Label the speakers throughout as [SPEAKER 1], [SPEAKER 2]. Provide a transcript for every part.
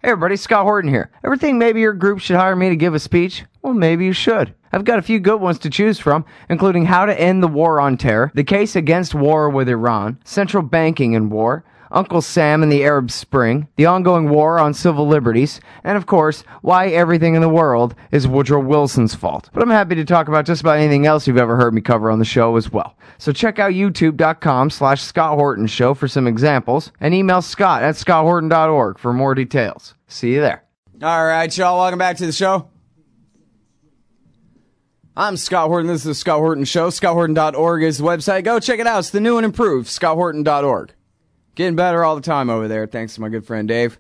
[SPEAKER 1] Hey everybody, Scott Horton here. Ever think maybe your group should hire me to give a speech? Well, maybe you should. I've got a few good ones to choose from, including how to end the war on terror, the case against war with Iran, central banking and war, Uncle Sam and the Arab Spring, the ongoing war on civil liberties, and of course, why everything in the world is Woodrow Wilson's fault. But I'm happy to talk about just about anything else you've ever heard me cover on the show as well. So check out youtube.com/Scott Horton Show for some examples, and email scott@scotthorton.org for more details. See you there.
[SPEAKER 2] All right, y'all, welcome back to the show. I'm Scott Horton. This is the Scott Horton Show. ScottHorton.org is the website. Go check it out. It's the new and improved ScottHorton.org. Getting better all the time over there, thanks to my good friend Dave.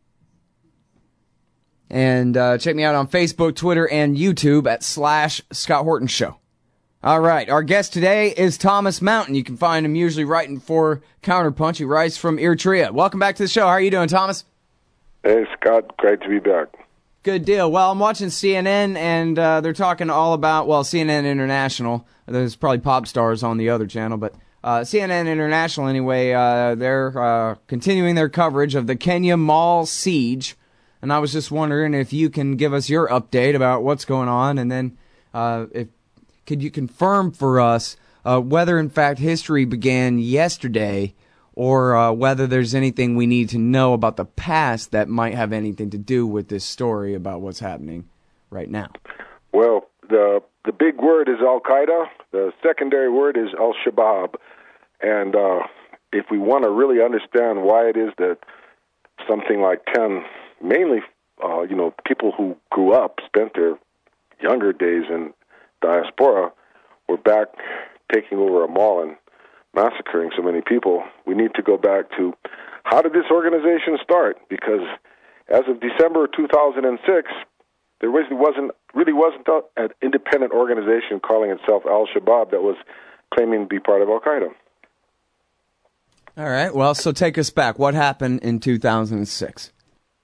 [SPEAKER 2] And check me out on Facebook, Twitter, and YouTube at /Scott Horton Show. All right, our guest today is Thomas Mountain. You can find him usually writing for Counterpunch. He writes from Eritrea. Welcome back to the show. How are you doing, Thomas?
[SPEAKER 3] Hey, Scott. Great to be back.
[SPEAKER 2] Good deal. Well, I'm watching CNN, and they're talking all about, well, CNN International. There's probably pop stars on the other channel, but CNN International, anyway, they're continuing their coverage of the Kenya Mall siege. And I was just wondering if you can give us your update about what's going on, and then could you confirm for us whether, in fact, history began yesterday, or whether there's anything we need to know about the past that might have anything to do with this story about what's happening right now?
[SPEAKER 3] Well, the big word is Al-Qaeda. The secondary word is Al-Shabaab. And if we want to really understand why it is that something like 10, mainly, people who grew up, spent their younger days in diaspora, were back taking over a mall and massacring so many people, we need to go back to how did this organization start? Because as of December 2006, there really wasn't an independent organization calling itself Al-Shabaab that was claiming to be part of Al-Qaeda.
[SPEAKER 2] All right. Well, so take us back. What happened in 2006?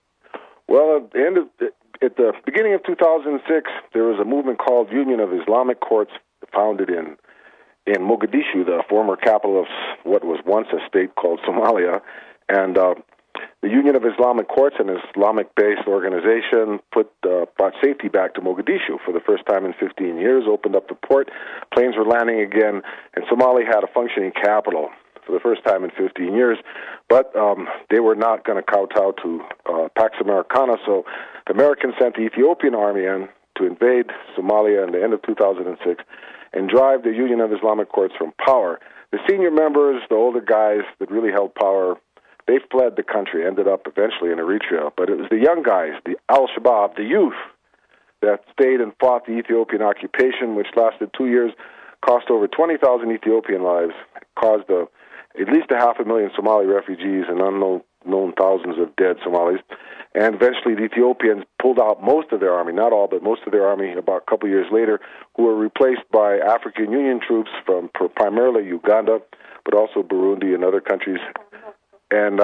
[SPEAKER 3] Well, at the beginning of 2006, there was a movement called Union of Islamic Courts, founded in Mogadishu, the former capital of what was once a state called Somalia. And the Union of Islamic Courts, an Islamic-based organization, brought safety back to Mogadishu for the first time in 15 years, opened up the port, planes were landing again, and Somalia had a functioning capital for the first time in 15 years. But they were not going to kowtow to Pax Americana, so the Americans sent the Ethiopian army in to invade Somalia in the end of 2006 and drive the Union of Islamic Courts from power. The senior members, the older guys that really held power, they fled the country, ended up eventually in Eritrea. But it was the young guys, the Al-Shabaab, the youth, that stayed and fought the Ethiopian occupation, which lasted 2 years, cost over 20,000 Ethiopian lives, caused at least 500,000 Somali refugees and unknown thousands of dead Somalis. And eventually the Ethiopians pulled out most of their army, not all, but most of their army about a couple years later, who were replaced by African Union troops from primarily Uganda, but also Burundi and other countries. And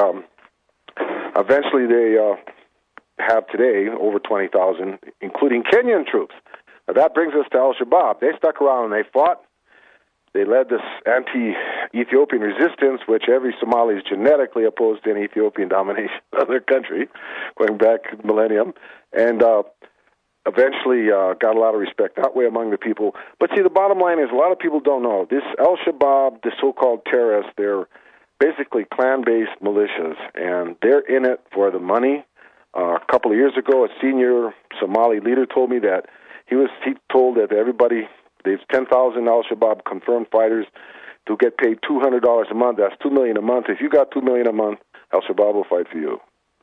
[SPEAKER 3] eventually they have today over 20,000, including Kenyan troops. Now that brings us to Al-Shabaab. They stuck around and they fought. They led this anti-Ethiopian resistance, which every Somali is genetically opposed to any Ethiopian domination of their country, going back a millennium, and eventually got a lot of respect that way among the people. But see, the bottom line is a lot of people don't know. This Al-Shabaab, the so-called terrorists, they're basically clan-based militias, and they're in it for the money. A couple of years ago, a senior Somali leader told me that he told that everybody, there's 10,000 Al-Shabaab confirmed fighters to get paid $200 a month. That's $2 million a month. If you got $2 million a month, Al-Shabaab will fight for you.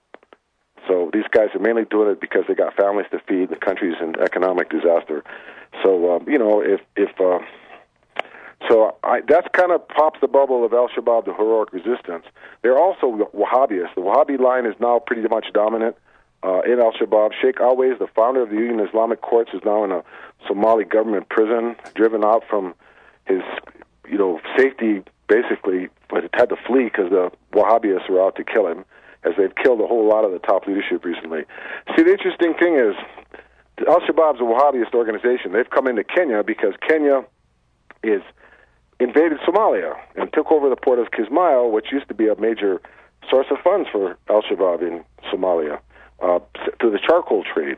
[SPEAKER 3] So these guys are mainly doing it because they got families to feed. The country's in economic disaster. So that's kind of pops the bubble of Al-Shabaab, the heroic resistance. They're also Wahhabis. The Wahhabi line is now pretty much dominant in Al-Shabaab. Sheikh Always, the founder of the Union of Islamic Courts, is now in a Somali government prison, driven out from his, safety, basically, but had to flee because the Wahhabists were out to kill him, as they've killed a whole lot of the top leadership recently. See, the interesting thing is, Al-Shabaab's a Wahhabist organization. They've come into Kenya because Kenya is invaded Somalia and took over the port of Kismayo, which used to be a major source of funds for Al-Shabaab in Somalia. to the charcoal trade.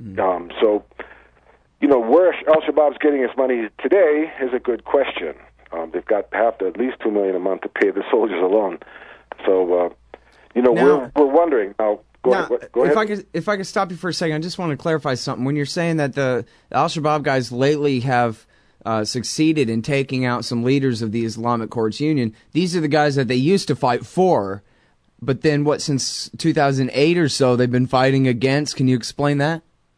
[SPEAKER 3] So, where Al-Shabaab's getting its money today is a good question. They've got to have at least $2 million a month to pay the soldiers alone. So, we're wondering now. Go ahead.
[SPEAKER 2] If I could stop you for a second, I just want to clarify something. When you're saying that the Al-Shabaab guys lately have succeeded in taking out some leaders of the Islamic Courts Union, these are the guys that they used to fight for, but then since 2008 or so, they've been fighting against. Can you explain that?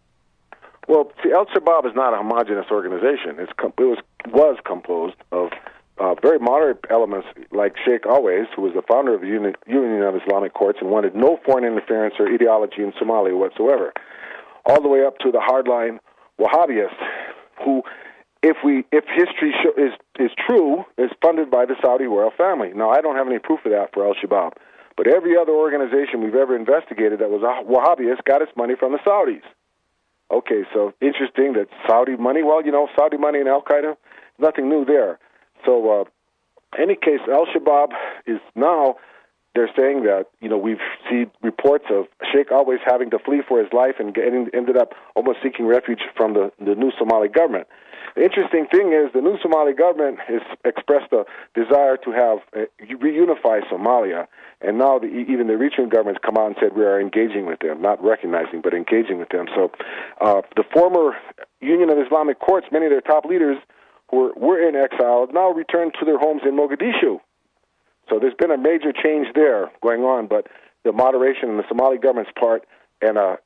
[SPEAKER 3] Well, see, Al-Shabaab is not a homogenous organization. It was composed of very moderate elements like Sheikh Always, who was the founder of the Union of Islamic Courts and wanted no foreign interference or ideology in Somalia whatsoever, all the way up to the hardline Wahhabists, who, if history is true, is funded by the Saudi royal family. Now, I don't have any proof of that for Al-Shabaab, but every other organization we've ever investigated that was a Wahhabist got its money from the Saudis. Okay, so interesting that Saudi money, Saudi money and Al-Qaeda, nothing new there. So, any case, Al-Shabaab is now, they're saying that, we've seen reports of Sheikh Always having to flee for his life and ended up almost seeking refuge from the new Somali government. The interesting thing is the new Somali government has expressed a desire to have reunify Somalia, and now even the Eritrean government's come out and said we are engaging with them, not recognizing, but engaging with them. So the former Union of Islamic Courts, many of their top leaders who were in exile, have now returned to their homes in Mogadishu. So there's been a major change there going on, but the moderation on the Somali government's part and a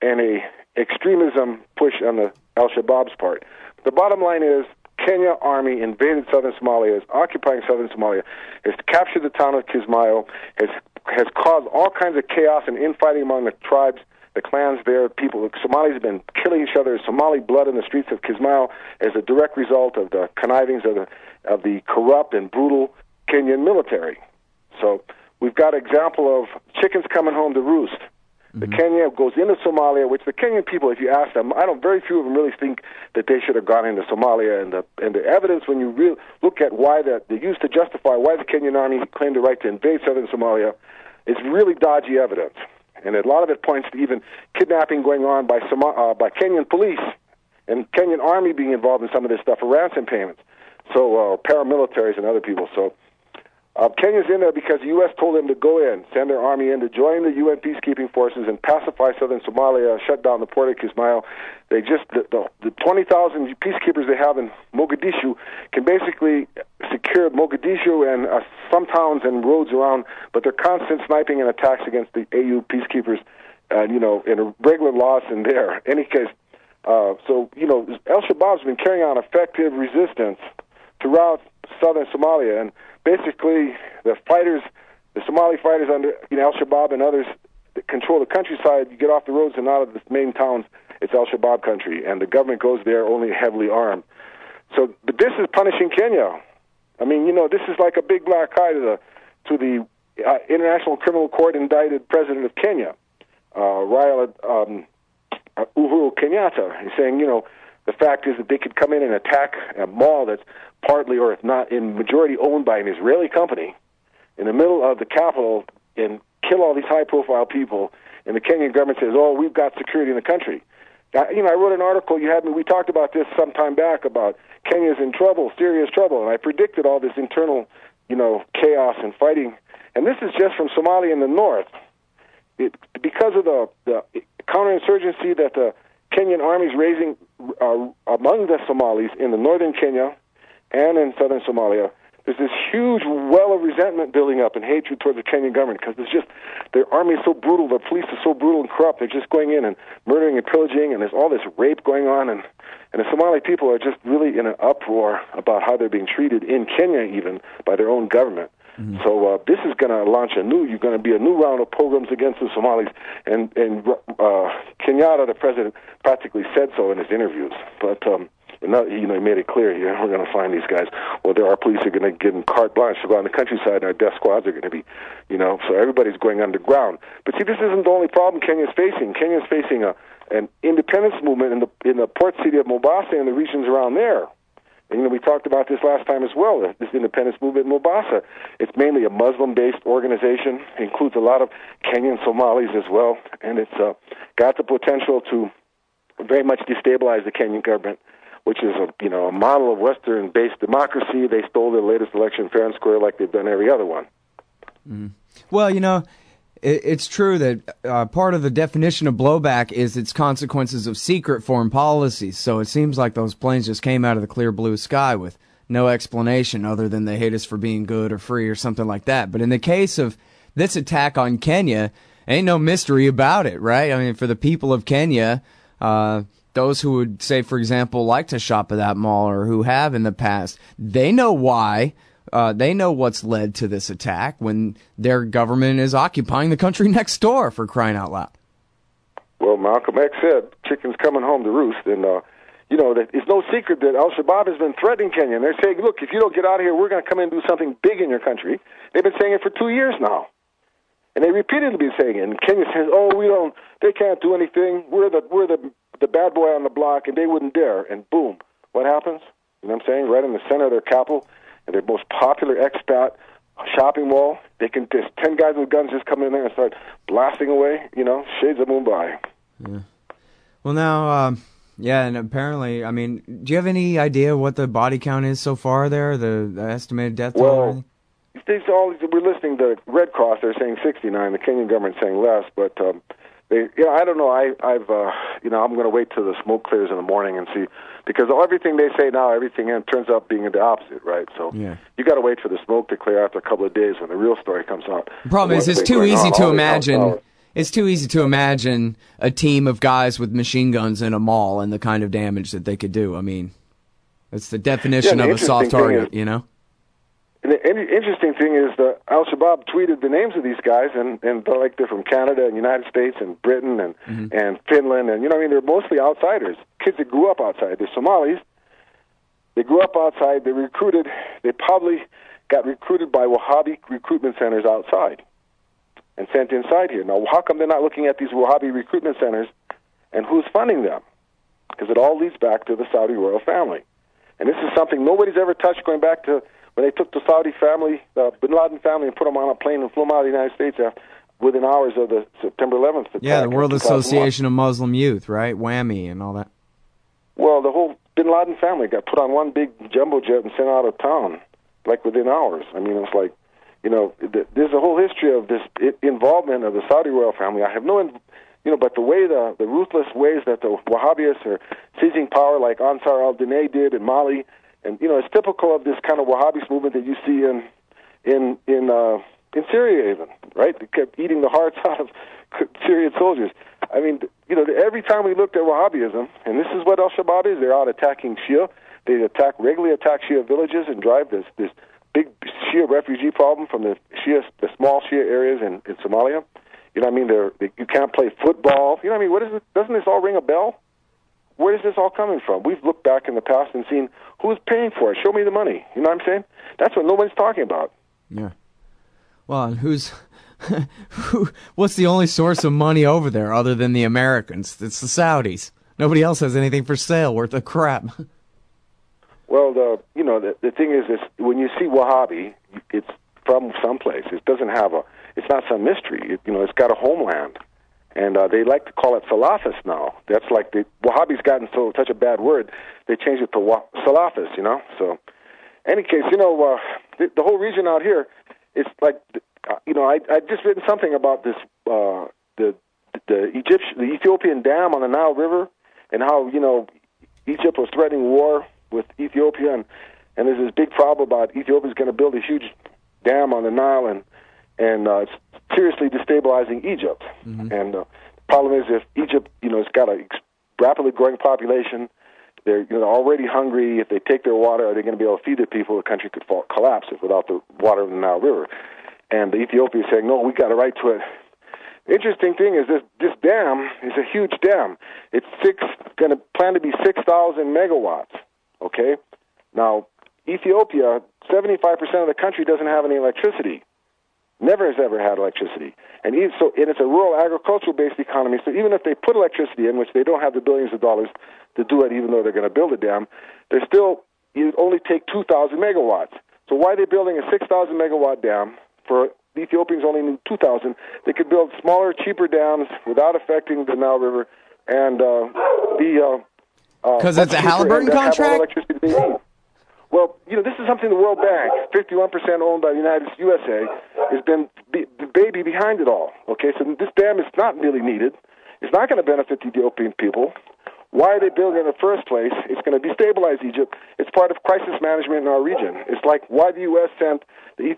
[SPEAKER 3] extremism push on the Al-Shabaab's part. The bottom line is Kenya Army invaded southern Somalia, is occupying southern Somalia, has captured the town of Kismayo, has caused all kinds of chaos and infighting among the tribes, the clans there. Somalis have been killing each other. Somali blood in the streets of Kismayo as a direct result of the connivings of the corrupt and brutal Kenyan military. So we've got an example of chickens coming home to roost. The Kenya goes into Somalia, which the Kenyan people, if you ask them, very few of them really think that they should have gone into Somalia. And the evidence, when you look at why they used to justify why the Kenyan army claimed the right to invade southern Somalia, is really dodgy evidence. And a lot of it points to even kidnapping going on by Kenyan police and Kenyan army being involved in some of this stuff for ransom payments. So paramilitaries and other people. So Kenya's in there because the U.S. told them to go in, send their army in to join the UN peacekeeping forces and pacify southern Somalia, shut down the port of Kismayo. They just, the 20,000 peacekeepers they have in Mogadishu can basically secure Mogadishu and some towns and roads around, but they're constant sniping and attacks against the AU peacekeepers, in a regular loss in there. In any case, Al-Shabaab's been carrying on effective resistance throughout southern Somalia, and basically the Somali fighters under Al-Shabaab and others that control the countryside. You get off the roads and out of the main towns, it's Al-Shabaab country, and the government goes there only heavily armed. So, but this is punishing Kenya. I mean, this is like a big black eye to the International Criminal Court indicted president of Kenya, Raila Uhuru Kenyatta. He's saying, the fact is that they could come in and attack a mall that's partly, or if not in majority, owned by an Israeli company in the middle of the capital and kill all these high-profile people, and the Kenyan government says, we've got security in the country. Now, I wrote an article, we talked about this some time back about Kenya's in trouble, serious trouble, and I predicted all this internal, chaos and fighting. And this is just from Somalia in the north. Because of the counterinsurgency that the Kenyan army is raising among the Somalis in the northern Kenya and in southern Somalia, there's this huge well of resentment building up and hatred towards the Kenyan government because their army is so brutal, the police are so brutal and corrupt, they're just going in and murdering and pillaging, and there's all this rape going on, and the Somali people are just really in an uproar about how they're being treated in Kenya even by their own government. Mm-hmm. So this is going to launch you're going to be a new round of pogroms against the Somalis, and Kenyatta, the president, practically said so in his interviews. But he made it clear, we're going to find these guys. Well, our police are going to give them carte blanche to go on the countryside, and our death squads are going to be, so everybody's going underground. But see, this isn't the only problem Kenya's facing. Kenya's facing an independence movement in the port city of Mombasa and the regions around there. And, we talked about this last time as well, this independence movement in Mombasa. It's mainly a Muslim-based organization. It includes a lot of Kenyan Somalis as well, and it's got the potential to very much destabilize the Kenyan government, which is a model of Western-based democracy. They stole their latest election fair and square like they've done every other one.
[SPEAKER 2] Mm. Well, it's true that part of the definition of blowback is its consequences of secret foreign policies. So it seems like those planes just came out of the clear blue sky with no explanation other than they hate us for being good or free or something like that. But in the case of this attack on Kenya, ain't no mystery about it, right? I mean, for the people of Kenya, those who would, say, for example, like to shop at that mall or who have in the past, they know why. They know what's led to this attack when their government is occupying the country next door, for crying out loud.
[SPEAKER 3] Well, Malcolm X said, chicken's coming home to roost. And, it's no secret that Al-Shabaab has been threatening Kenya. And they're saying, look, if you don't get out of here, we're going to come in and do something big in your country. They've been saying it for 2 years now. And they repeatedly been saying it. And Kenya says, they can't do anything. We're the bad boy on the block, and they wouldn't dare. And boom, what happens? You know what I'm saying? Right in the center of their capital, and their most popular expat shopping mall, there's 10 guys with guns just come in there and start blasting away, shades of Mumbai.
[SPEAKER 2] Yeah. Well, now, and apparently, I mean, do you have any idea what the body count is so far there, the estimated death toll or anything?
[SPEAKER 3] We're listening to Red Cross. They're saying 69. The Kenyan government's saying less, but I don't know. I'm going to wait till the smoke clears in the morning and see, because everything they say now, everything turns out being the opposite, right? So you got to wait for the smoke to clear after a couple of days when the real story comes out.
[SPEAKER 2] The problem is, it's too easy to imagine. It's too easy to imagine a team of guys with machine guns in a mall and the kind of damage that they could do. I mean, it's the definition of a soft target,
[SPEAKER 3] And the interesting thing is that Al-Shabaab tweeted the names of these guys, and they're from Canada and United States and Britain and Finland, and they're mostly outsiders, kids that grew up outside. They're Somalis. They grew up outside. They probably got recruited by Wahhabi recruitment centers outside and sent inside here. Now, how come they're not looking at these Wahhabi recruitment centers and who's funding them? Because it all leads back to the Saudi royal family. And this is something nobody's ever touched, going back to when they took the Saudi family, bin Laden family, and put them on a plane and flew them out of the United States within hours of the September 11th attack.
[SPEAKER 2] Yeah, the World Association of Muslim Youth, right? WAMI and all that.
[SPEAKER 3] Well, the whole bin Laden family got put on one big jumbo jet and sent out of town, like within hours. I mean, it's like, there's a whole history of this involvement of the Saudi royal family. I have but the way the ruthless ways that the Wahhabis are seizing power, like Ansar al-Dinay did in Mali, and it's typical of this kind of Wahhabis movement that you see in Syria, even, right? They kept eating the hearts out of Syrian soldiers. I mean, every time we looked at Wahhabism, and this is what Al-Shabaab is, they're out attacking Shia. They regularly attack Shia villages and drive this big Shia refugee problem from the small Shia areas in Somalia. You can't play football. What is it? Doesn't this all ring a bell? Where is this all coming from? We've looked back in the past and seen who's paying for it. Show me the money. You know what I'm saying? That's what nobody's talking about.
[SPEAKER 2] Yeah. Well, and what's the only source of money over there other than the Americans? It's the Saudis. Nobody else has anything for sale worth a crap.
[SPEAKER 3] Well, the thing is, when you see Wahhabi, it's from someplace. It doesn't have it's not some mystery. It's got a homeland. And they like to call it Salafist now. That's like the Wahhabi's gotten such a bad word, they changed it to Salafist, So, any case, the whole region out here, it's like, I just written something about this, the Ethiopian dam on the Nile River, and how, Egypt was threatening war with Ethiopia, and there's this big problem about Ethiopia's going to build a huge dam on the Nile, and it's seriously destabilizing Egypt. Mm-hmm. And the problem is, if Egypt, has got a rapidly growing population, they're already hungry. If they take their water, are they going to be able to feed their people? The country could collapse without the water of the Nile River. And Ethiopia is saying, no, we got a right to it. The interesting thing is this dam is a huge dam. It's going to plan to be 6,000 megawatts. Okay, now Ethiopia, 75% of the country doesn't have any electricity. Never has ever had electricity. And it's a rural agricultural-based economy, so even if they put electricity in, which they don't have the billions of dollars to do it, even though they're going to build a dam, they're still it only take 2,000 megawatts. So why are they building a 6,000 megawatt dam for the Ethiopians only need 2,000? They could build smaller, cheaper dams without affecting the Nile River and
[SPEAKER 2] because it's a Halliburton contract.
[SPEAKER 3] Electricity they need. Well, this is something the World Bank, 51% owned by the USA, has been the baby behind it all. Okay, so this dam is not really needed. It's not going to benefit the Ethiopian people. Why are they building it in the first place? It's going to destabilize Egypt. It's part of crisis management in our region. It's like why the U.S. sent the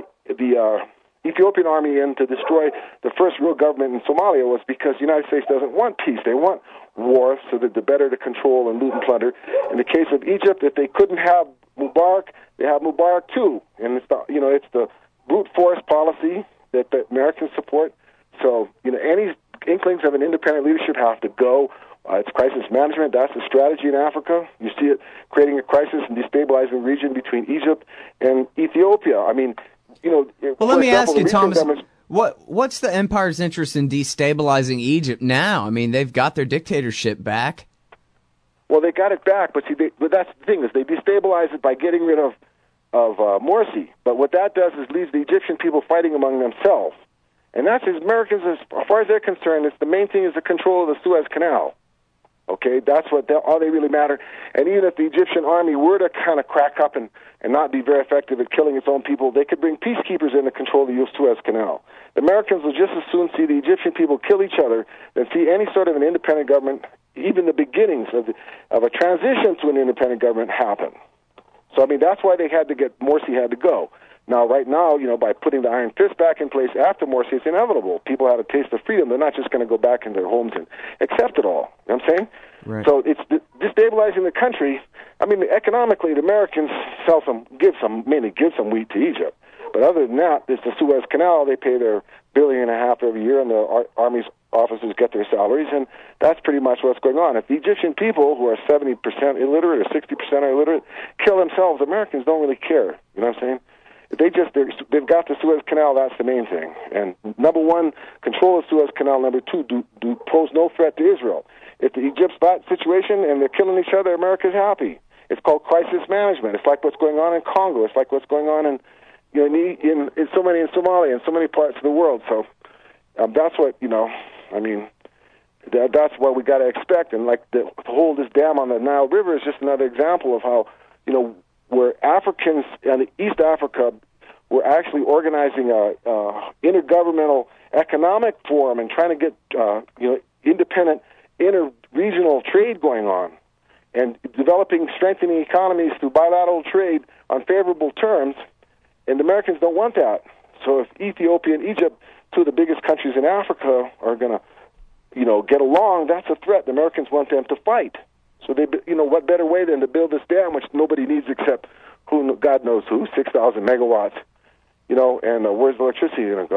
[SPEAKER 3] Ethiopian army in to destroy the first real government in Somalia was because the United States doesn't want peace. They want war so that they're better to control and loot and plunder. In the case of Egypt, if they couldn't have Mubarak, they have Mubarak too. And it's the brute force policy that the Americans support. So, any inklings of an independent leadership have to go. It's crisis management. That's the strategy in Africa. You see it creating a crisis and destabilizing the region between Egypt and Ethiopia. I mean,
[SPEAKER 2] well, let me ask you, Thomas, what's the empire's interest in destabilizing Egypt now? I mean, they've got their dictatorship back.
[SPEAKER 3] Well, they got it back, but but that's the thing is they destabilize it by getting rid of Morsi. But what that does is leaves the Egyptian people fighting among themselves. And that's as Americans, as far as they're concerned, the main thing is the control of the Suez Canal. Okay, that's all they really matter. And even if the Egyptian army were to kind of crack up and not be very effective at killing its own people, they could bring peacekeepers in to control the Suez Canal. The Americans will just as soon see the Egyptian people kill each other than see any sort of an independent government, even the beginnings of a transition to an independent government happen. So, I mean, that's why Morsi had to go. Now, right now, by putting the iron fist back in place after Morsi, it's inevitable. People had a taste of freedom. They're not just going to go back in their homes and accept it all. You know what I'm saying?
[SPEAKER 2] Right.
[SPEAKER 3] So it's destabilizing the country. I mean, economically, the Americans mainly give some wheat to Egypt. But other than that, it's the Suez Canal. They pay their $1.5 billion every year, and the army's officers get their salaries, and that's pretty much what's going on. If the Egyptian people, who are 70% illiterate or 60% are illiterate, kill themselves, Americans don't really care. You know what I'm saying? They've got the Suez Canal. That's the main thing. And number one, control the Suez Canal. Number two, do pose no threat to Israel. If the Egypt's that situation and they're killing each other, America's happy. It's called crisis management. It's like what's going on in Congo. It's like what's going on in Somalia and so many parts of the world. So that's what I mean. That's what we got to expect. And like to hold this dam on the Nile River is just another example of how where Africans in East Africa were actually organizing a intergovernmental economic forum and trying to get independent inter-regional trade going on and developing, strengthening economies through bilateral trade on favorable terms, and the Americans don't want that. So if Ethiopia and Egypt, two of the biggest countries in Africa, are going to get along, that's a threat. The Americans want them to fight. So what better way than to build this dam, which nobody needs except God knows who, 6,000 megawatts, and where's the electricity going to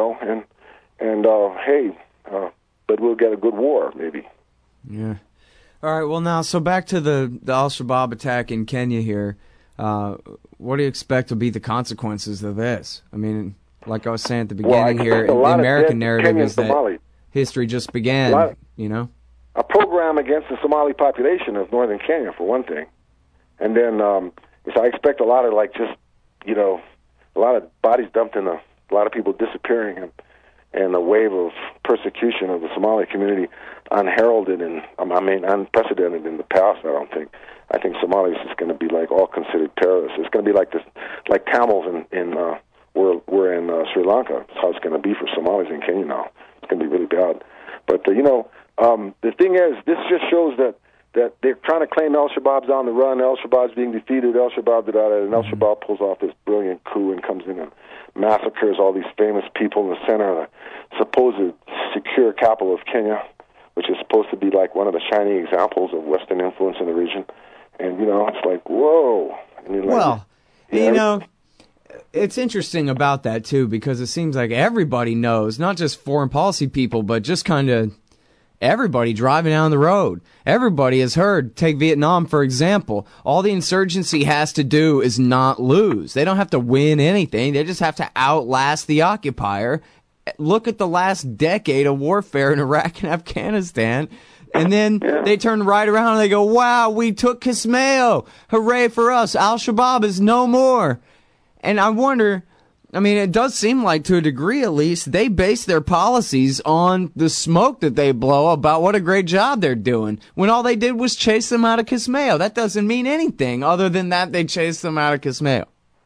[SPEAKER 3] go? But we'll get a good war, maybe.
[SPEAKER 2] Yeah. All right, well, now, so back to the Al-Shabaab attack in Kenya here. What do you expect will be the consequences of this? I mean, like I was saying at the beginning here, the American narrative is that history just began,
[SPEAKER 3] A program against the Somali population of northern Kenya, for one thing. And then so I expect a lot of, a lot of bodies dumped in a lot of people disappearing and a wave of persecution of the Somali community unheralded and, unprecedented in the past, I don't think. I think Somalia is just going to be all considered terrorists. It's going to be like Tamils we're in Sri Lanka. That's how it's going to be for Somalis in Kenya now. It's going to be really bad. But, the thing is, this just shows that they're trying to claim Al-Shabaab's on the run, Al-Shabaab's being defeated, Al-Shabaab did that, and Al-Shabaab pulls off this brilliant coup and comes in and massacres all these famous people in the center of the supposed secure capital of Kenya, which is supposed to be like one of the shining examples of Western influence in the region. And, it's like, whoa. And
[SPEAKER 2] it's interesting about that, too, because it seems like everybody knows, not just foreign policy people, but just kind of everybody driving down the road. Everybody has heard, take Vietnam, for example. All the insurgency has to do is not lose. They don't have to win anything. They just have to outlast the occupier. Look at the last decade of warfare in Iraq and Afghanistan. And then they turn right around and they go, wow, we took Kismayo. Hooray for us. Al-Shabaab is no more. And I wonder, I mean, it does seem like, to a degree at least, they base their policies on the smoke that they blow about what a great job they're doing, when all they did was chase them out of Kismayo. That doesn't mean anything other than that they chased them out of Kismayo.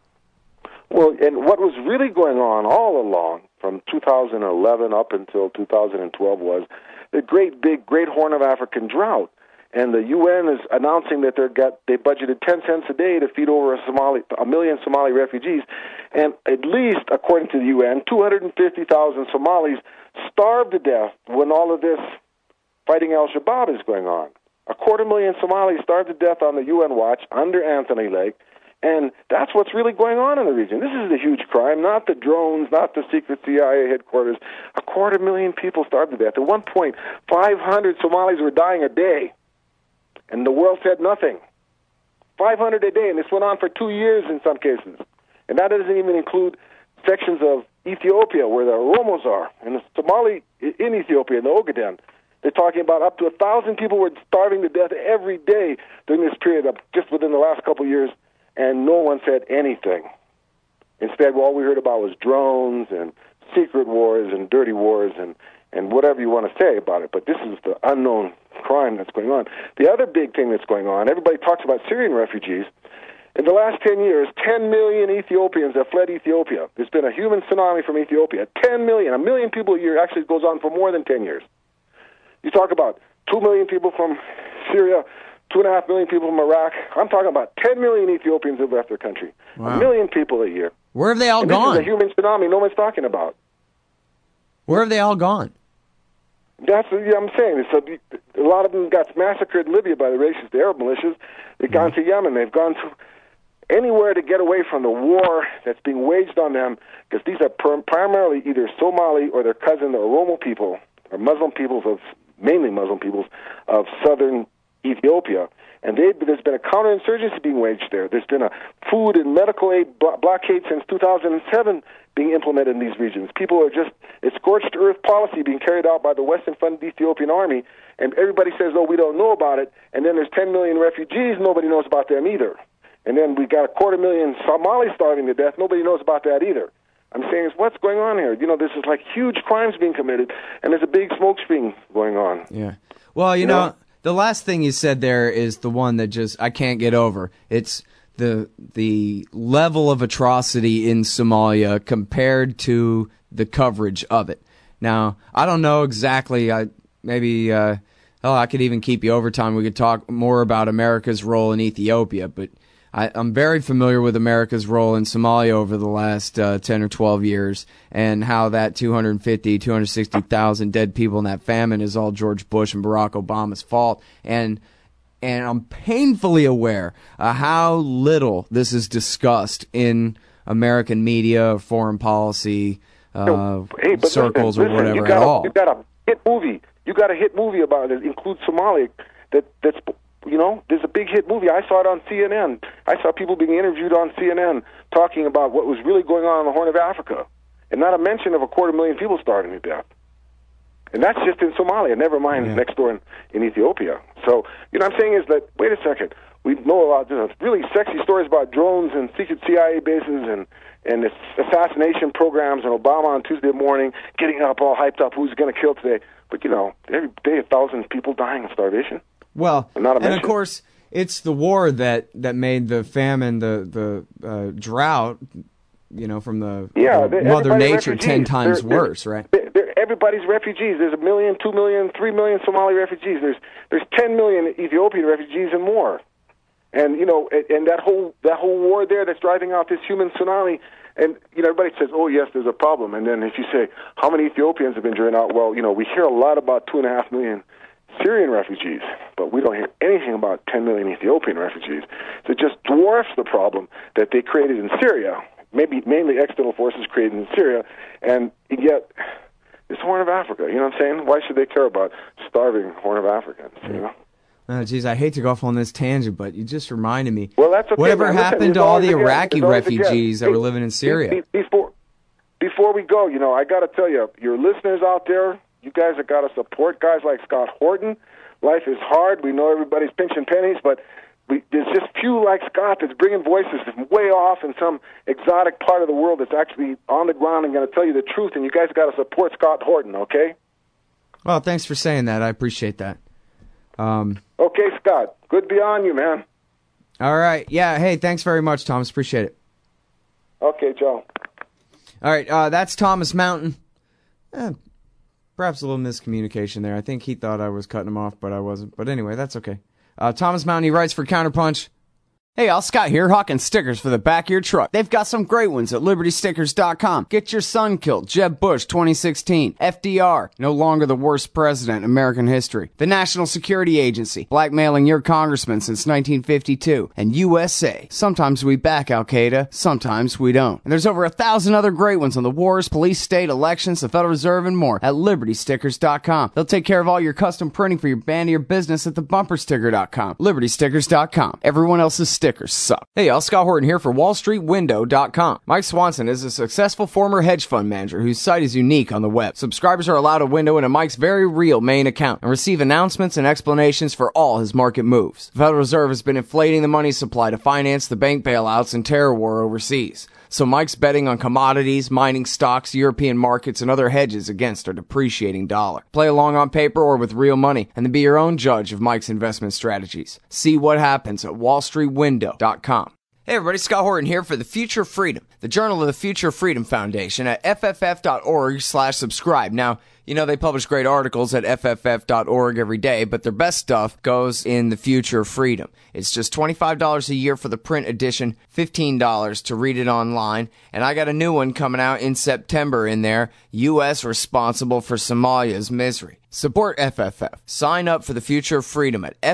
[SPEAKER 3] Well, and what was really going on all along, from 2011 up until 2012, was the great Horn of African drought. And the UN is announcing that they budgeted 10 cents a day to feed over a million Somali refugees. And at least, according to the UN, 250,000 Somalis starved to death when all of this fighting al-Shabaab is going on. 250,000 Somalis starved to death on the UN watch under Anthony Lake. And that's what's really going on in the region. This is a huge crime, not the drones, not the secret CIA headquarters. 250,000 people starved to death. At one point, 500 Somalis were dying a day. And the world said nothing. 500 a day, and this went on for 2 years in some cases. And that doesn't even include sections of Ethiopia where the Oromos are, and the Somali in Ethiopia, in the Ogaden. They're talking about up to 1,000 people were starving to death every day during this period of just within the last couple of years, and no one said anything. Instead, all we heard about was drones and secret wars and dirty wars and whatever you want to say about it. But this is the unknown crime that's going on. The other big thing that's going on, everybody talks about Syrian refugees. In the last 10 years, 10 million Ethiopians have fled Ethiopia. There's been a human tsunami from Ethiopia. 10 million, a million people a year. Actually, it goes on for more than 10 years. You talk about 2 million people from Syria, 2.5 million people from Iraq. I'm talking about 10 million Ethiopians have left their country.
[SPEAKER 2] Wow.
[SPEAKER 3] A million people a year.
[SPEAKER 2] Where have they all gone?
[SPEAKER 3] This is a human tsunami no one's talking about.
[SPEAKER 2] Where have they all gone?
[SPEAKER 3] That's what I'm saying. A lot of them got massacred in Libya by the racist Arab militias. They've gone to Yemen. They've gone to anywhere to get away from the war that's being waged on them, because these are primarily either Somali or their cousin, the Oromo people, or Muslim peoples mainly Muslim peoples of southern Ethiopia. And there's been a counterinsurgency being waged there. There's been a food and medical aid blockade since 2007 being implemented in these regions. People are just, it's scorched earth policy being carried out by the Western-funded Ethiopian army, and everybody says, oh, we don't know about it. And then there's 10 million refugees, nobody knows about them either. And then we got 250,000 Somalis starving to death, nobody knows about that either. I'm saying, what's going on here? You know, this is like huge crimes being committed, and there's a big smoke screen going on.
[SPEAKER 2] Yeah. Well, you know, the last thing you said there is the one that just I can't get over. It's the level of atrocity in Somalia compared to the coverage of it. Now, I don't know exactly. I could even keep you overtime. We could talk more about America's role in Ethiopia, but I'm very familiar with America's role in Somalia over the last 10 or 12 years, and how that 260,000 dead people in that famine is all George Bush and Barack Obama's fault. And I'm painfully aware how little this is discussed in American media, foreign policy circles, or whatever at all.
[SPEAKER 3] You got a hit movie. You got a hit movie about it. It includes Somalia. That's. You know, there's a big hit movie. I saw it on CNN. I saw people being interviewed on CNN talking about what was really going on in the Horn of Africa, and not a mention of 250,000 people starving to death. And that's just in Somalia, never mind next door in Ethiopia. So, you know what I'm saying is that, wait a second, we know a lot of really sexy stories about drones and secret CIA bases and assassination programs, and Obama on Tuesday morning getting up all hyped up, who's going to kill today. But, you know, every day 1,000 people dying of starvation.
[SPEAKER 2] Well, and of course, it's the war that made the famine, the drought, you know, from the Mother Nature refugees. 10 times worse, right?
[SPEAKER 3] Everybody's refugees. There's 1 million, 2 million, 3 million Somali refugees. There's 10 million Ethiopian refugees and more. And, you know, and that whole war there that's driving out this human tsunami. And, you know, everybody says, oh, yes, there's a problem. And then if you say, how many Ethiopians have been driven out? Well, you know, we hear a lot about 2.5 million Syrian refugees, but we don't hear anything about 10 million Ethiopian refugees. So it just dwarfs the problem that they created in Syria, mainly external forces created in Syria, and yet it's Horn of Africa. You know what I'm saying? Why should they care about starving Horn of Africans, you know?
[SPEAKER 2] Geez, I hate to go off on this tangent, but you just reminded me.
[SPEAKER 3] Well, that's okay.
[SPEAKER 2] Whatever happened to all the Iraqi refugees that were living in Syria?
[SPEAKER 3] Before we go, you know, I got to tell you, your listeners out there, you guys have got to support guys like Scott Horton, Life is hard. We know everybody's pinching pennies, but there's just few like Scott that's bringing voices from way off in some exotic part of the world that's actually on the ground and going to tell you the truth, and you guys got to support Scott Horton, okay?
[SPEAKER 2] Well, thanks for saying that. I appreciate that.
[SPEAKER 3] Okay, Scott. Good to be on you, man.
[SPEAKER 2] All right. Yeah, hey, thanks very much, Thomas. Appreciate it.
[SPEAKER 3] Okay, Joe.
[SPEAKER 2] All right, that's Thomas Mountain. Perhaps a little miscommunication there. I think he thought I was cutting him off, but I wasn't. But anyway, that's okay. Thomas Mountain, he writes for Counterpunch. Hey, all, Scott here, hawking stickers for the back of your truck. They've got some great ones at LibertyStickers.com. Get your son killed, Jeb Bush 2016. FDR, no longer the worst president in American history. The National Security Agency, blackmailing your congressman since 1952. And USA, sometimes we back Al-Qaeda, sometimes we don't. And there's over 1,000 other great ones on the wars, police, state, elections, the Federal Reserve, and more at LibertyStickers.com. They'll take care of all your custom printing for your band or your business at thebumpersticker.com. LibertyStickers.com. Everyone else's stickers suck. Hey, y'all, Scott Horton here for WallStreetWindow.com. Mike Swanson is a successful former hedge fund manager whose site is unique on the web. Subscribers are allowed a window into Mike's very real main account and receive announcements and explanations for all his market moves. The Federal Reserve has been inflating the money supply to finance the bank bailouts and terror war overseas. So Mike's betting on commodities, mining stocks, European markets, and other hedges against our depreciating dollar. Play along on paper or with real money, and then be your own judge of Mike's investment strategies. See what happens at WallStreetWindow.com. Hey everybody, Scott Horton here for The Future of Freedom, the Journal of the Future of Freedom Foundation at fff.org/subscribe. Now, you know they publish great articles at fff.org every day, but their best stuff goes in The Future of Freedom. It's just $25 a year for the print edition, $15 to read it online, and I got a new one coming out in September in there, U.S. Responsible for Somalia's Misery. Support FFF. Sign up for The Future of Freedom at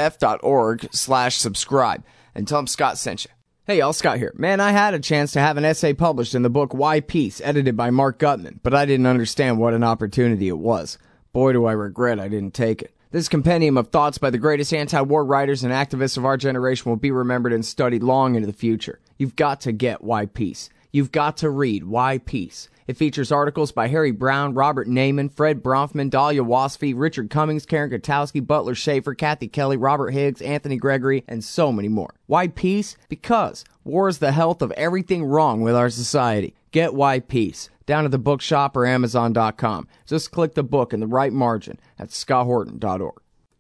[SPEAKER 2] fff.org/subscribe and tell them Scott sent you. Hey y'all, Scott here. Man, I had a chance to have an essay published in the book Why Peace, edited by Mark Gutman, but I didn't understand what an opportunity it was. Boy, do I regret I didn't take it. This compendium of thoughts by the greatest anti-war writers and activists of our generation will be remembered and studied long into the future. You've got to get Why Peace. You've got to read Why Peace. It features articles by Harry Brown, Robert Naiman, Fred Bronfman, Dahlia Wasfy, Richard Cummings, Karen Kotowski, Butler Schaefer, Kathy Kelly, Robert Higgs, Anthony Gregory, and so many more. Why Peace? Because war is the health of everything wrong with our society. Get Why Peace. Down at the bookshop or Amazon.com. Just click the book in the right margin at scotthorton.org.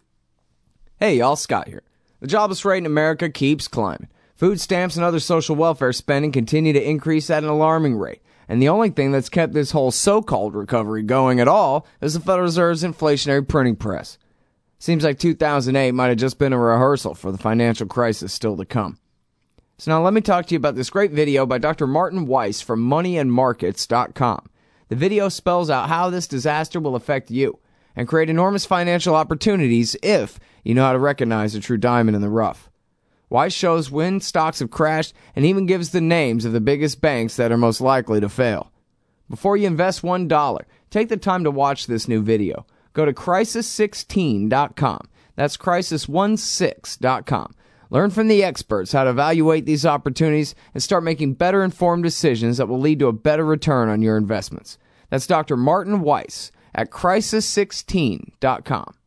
[SPEAKER 2] Hey y'all, Scott here. The jobless rate in America keeps climbing. Food stamps and other social welfare spending continue to increase at an alarming rate. And the only thing that's kept this whole so-called recovery going at all is the Federal Reserve's inflationary printing press. Seems like 2008 might have just been a rehearsal for the financial crisis still to come. So now let me talk to you about this great video by Dr. Martin Weiss from moneyandmarkets.com. The video spells out how this disaster will affect you and create enormous financial opportunities if you know how to recognize a true diamond in the rough. Weiss shows when stocks have crashed and even gives the names of the biggest banks that are most likely to fail. Before you invest $1, take the time to watch this new video. Go to crisis16.com. That's crisis16.com. Learn from the experts how to evaluate these opportunities and start making better informed decisions that will lead to a better return on your investments. That's Dr. Martin Weiss at crisis16.com.